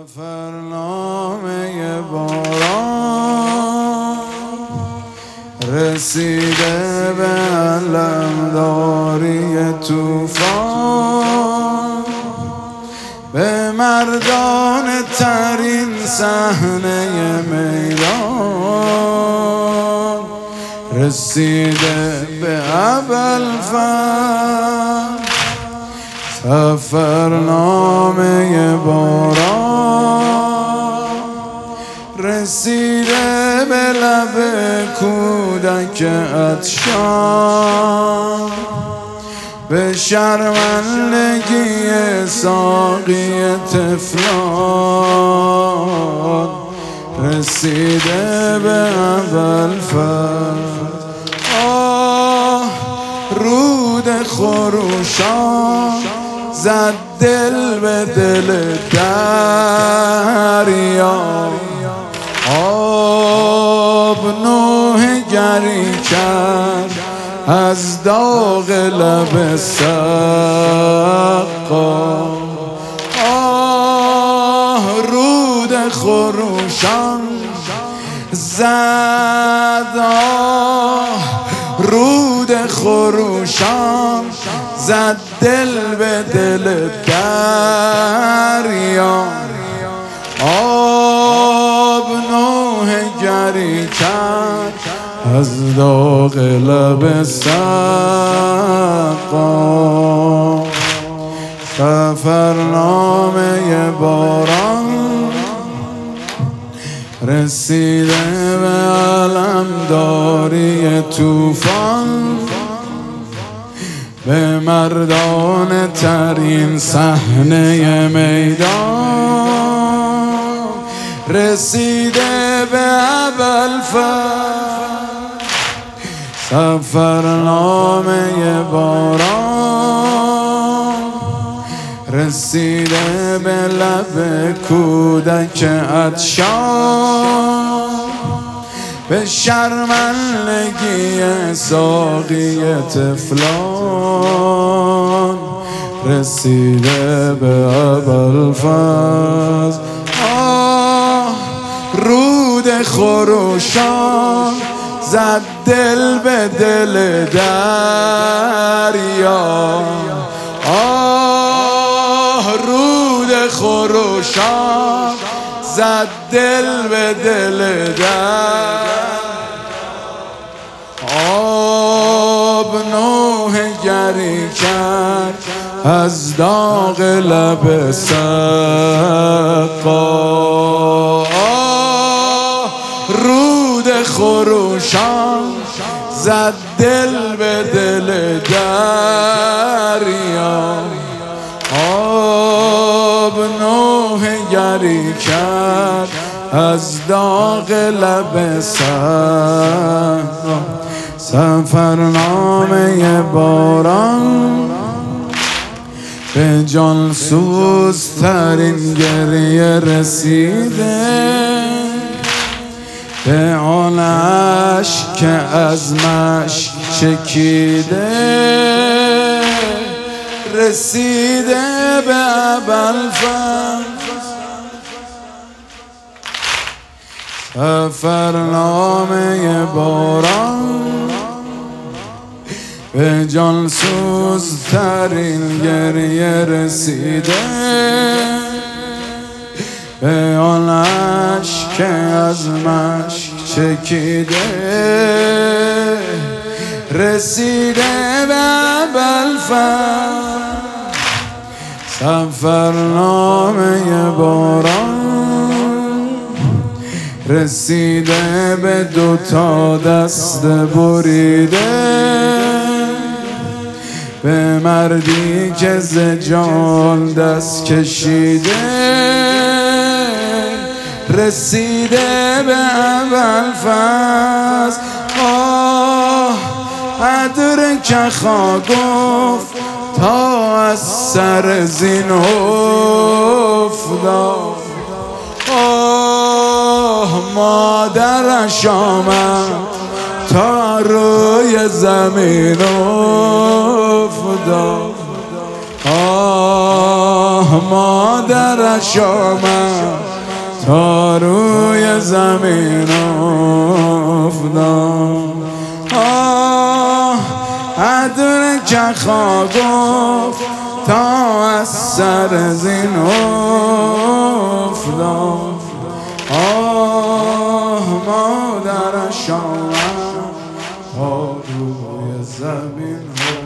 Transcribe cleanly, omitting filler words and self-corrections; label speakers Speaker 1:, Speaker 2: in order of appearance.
Speaker 1: سفرنامه باران رسیده به علمداری طوفان، به مردان ترین صحنه میدان، رسیده به ابوالفضل. سفرنامه باران رسیده به لب کودک عطشان، به شرمندگی ساقی طفلان، رسیده به ابوالفضل. آه رود خروشان زد دل به دل دریا، آب نوح گری کرد از داغ لب سقا. آه رود خروشان زد، آه رود خروشان زد دل به دل دریا، آب نوح گری کرد از داغ لب سقا. سفرنامه باران رسیده به علمداری طوفان، به مردان ترین صحنه میدان، رسیده به ابوالفضل. سفرنامه باران رسیده به لب کودک عطشان، به شرمندگی ساقی طفلان، رسیده به ابوالفضل. آه رود خروشان زد دل به دل دریا، آه رود خروشان زد دل به دل دریا، آب نوح گری کرد از داغ لب سقا. رود خروشان زد دل به دل دریا، آب نوح گری کرد از داغ لب سقا. سفرنامه باران به جان سوزترین گریه رسیده، به آن اشک که از مشک چکیده، رسیده به ابوالفضل. سفرنامه باران به جان سوزترین گریه رسیده، به آن اشک که از مشک چکیده، رسیده به ابوالفضل. سفرنامه باران رسیده به دوتا دست بریده، به مردی که ز جان دست کشیده، رسیده به ابوالفضل. آه ادرک خوا گفت تا از سر زین افتاد، آه مادرش آمد تا روی زمین افتاد، آه مادرش آمد تا روی زمین افتاد. ادرک خوا گفت تا از سر زین افتاد. مادرش آمد تا روی زمین